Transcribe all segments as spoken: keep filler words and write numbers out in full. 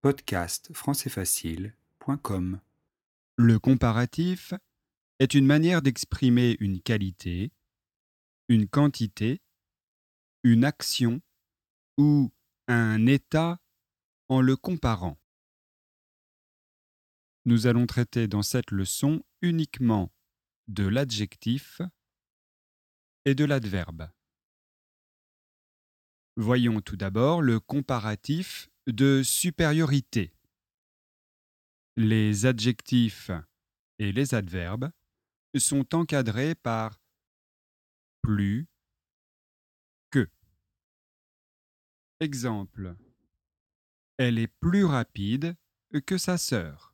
podcast français facile point com. Le comparatif est une manière d'exprimer une qualité, une quantité, une action ou un état en le comparant. Nous allons traiter dans cette leçon uniquement de l'adjectif et de l'adverbe. Voyons tout d'abord le comparatif de supériorité. Les adjectifs et les adverbes sont encadrés par plus que. Exemple. Elle est plus rapide que sa sœur.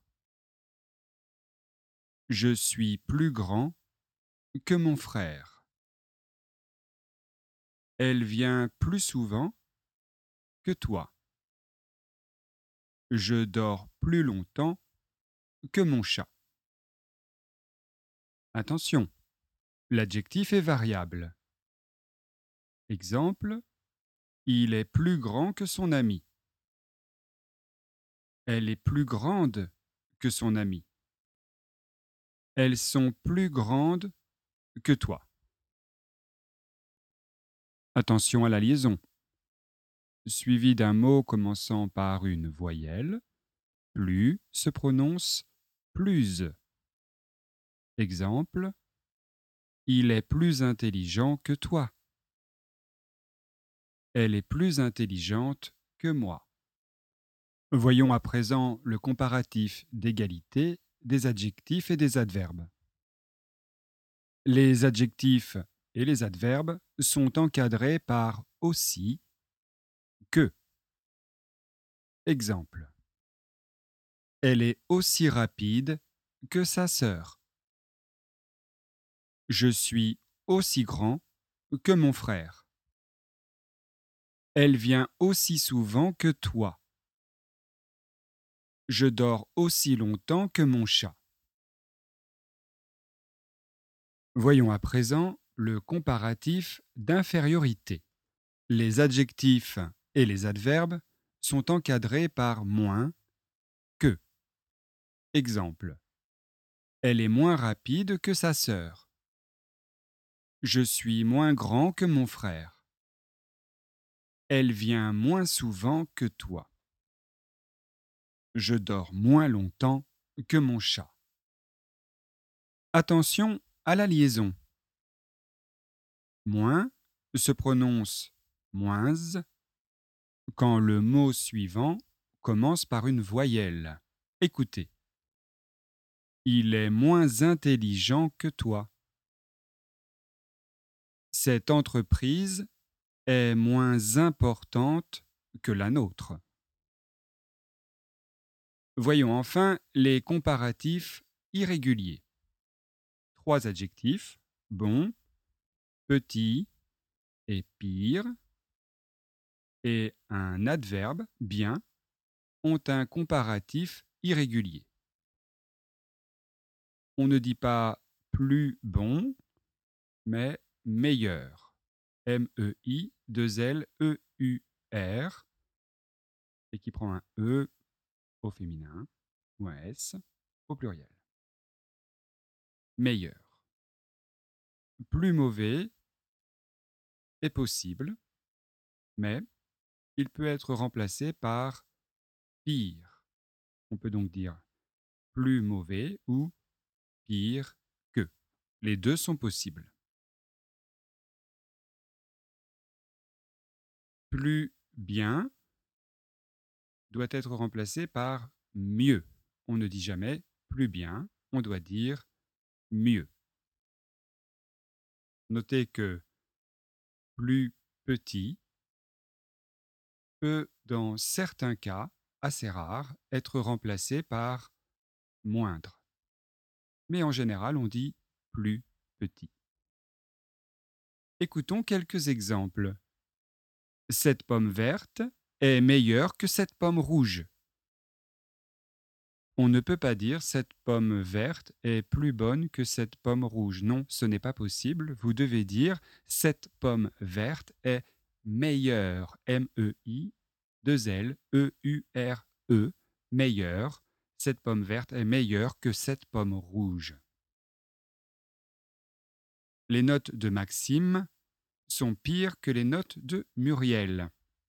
Je suis plus grand que mon frère. Elle vient plus souvent que toi. Je dors plus longtemps que mon chat. Attention, l'adjectif est variable. Exemple, il est plus grand que son ami. Elle est plus grande que son ami. Elles sont plus grandes que toi. Attention à la liaison. Suivi d'un mot commençant par une voyelle, plus se prononce plus. Exemple, il est plus intelligent que toi. Elle est plus intelligente que moi. Voyons à présent le comparatif d'égalité des adjectifs et des adverbes. Les adjectifs et les adverbes sont encadrés par aussi, que. Exemple. Elle est aussi rapide que sa sœur. Je suis aussi grand que mon frère. Elle vient aussi souvent que toi. Je dors aussi longtemps que mon chat. Voyons à présent le comparatif d'infériorité. Les adjectifs et les adverbes sont encadrés par moins, que. Exemple. Elle est moins rapide que sa sœur. Je suis moins grand que mon frère. Elle vient moins souvent que toi. Je dors moins longtemps que mon chat. Attention à la liaison. Moins se prononce moins quand le mot suivant commence par une voyelle. Écoutez. Il est moins intelligent que toi. Cette entreprise est moins importante que la nôtre. Voyons enfin les comparatifs irréguliers. Trois adjectifs, bon, petit et pire, et un adverbe, bien, ont un comparatif irrégulier. On ne dit pas plus bon, mais meilleur. M E I deux L E U R, et qui prend un E au féminin ou un S au pluriel. Meilleur. Plus mauvais est possible, mais il peut être remplacé par pire. On peut donc dire plus mauvais ou pire que. Les deux sont possibles. Plus bien doit être remplacé par mieux. On ne dit jamais plus bien, on doit dire mieux. Notez que plus petit peut, dans certains cas assez rares, être remplacé par moindre. Mais en général, on dit plus petit. Écoutons quelques exemples. Cette pomme verte est meilleure que cette pomme rouge. On ne peut pas dire cette pomme verte est plus bonne que cette pomme rouge. Non, ce n'est pas possible. Vous devez dire cette pomme verte est meilleure. M E I deux L E U R E. meilleure. Cette pomme verte est meilleure que cette pomme rouge. Les notes de Maxime sont pires que les notes de Muriel.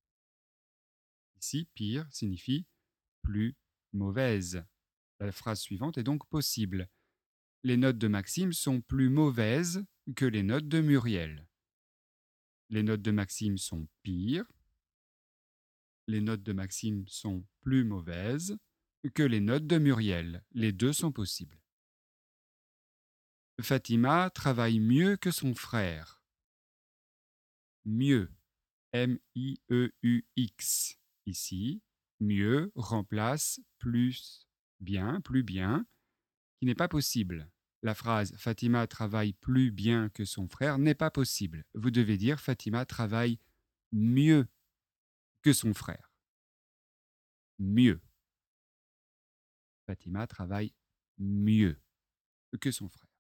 Ici, pire signifie plus mauvaise. La phrase suivante est donc possible. Les notes de Maxime sont plus mauvaises que les notes de Muriel. Les notes de Maxime sont pires. Les notes de Maxime sont plus mauvaises que les notes de Muriel. Les deux sont possibles. Fatima travaille mieux que son frère. Mieux. M I E U X. Ici, mieux remplace plus bien, plus bien, qui n'est pas possible. La phrase Fatima travaille plus bien que son frère n'est pas possible. Vous devez dire Fatima travaille mieux que son frère. Mieux. Fatima travaille mieux que son frère.